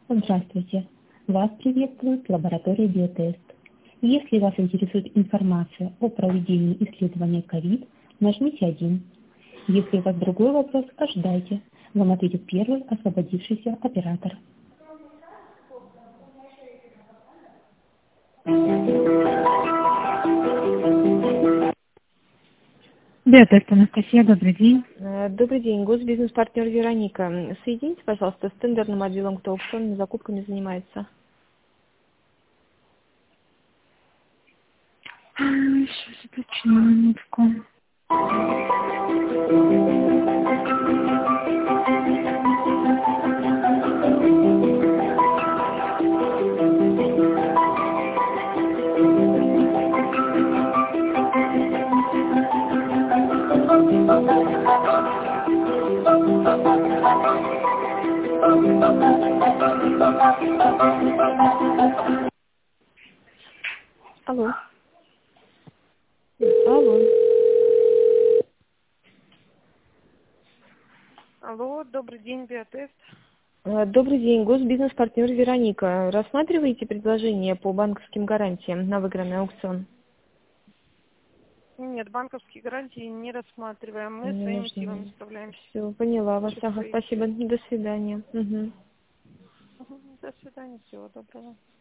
Здравствуйте. Вас приветствует лаборатория Биотест. Если вас интересует информация о проведении исследования COVID, нажмите 1. Если у вас другой вопрос, ожидайте. Вам ответит первый освободившийся оператор. Биотест, Анастасия, добрый день. Добрый день, госбизнес-партнер Вероника. Соедините, пожалуйста, с тендерным отделом, кто аукционными закупками занимается. Сейчас уточню минутку. Алло. Алло. Алло, добрый день, Биотест. Добрый день, госбизнес-партнер Вероника. Рассматриваете предложение по банковским гарантиям на выигранный аукцион? Нет, банковские гарантии не рассматриваем. Мы Не своими нужны. силами справляемся. Все, поняла вас. Ага, Свои спасибо. силы. До свидания. Угу. До свидания, всего доброго.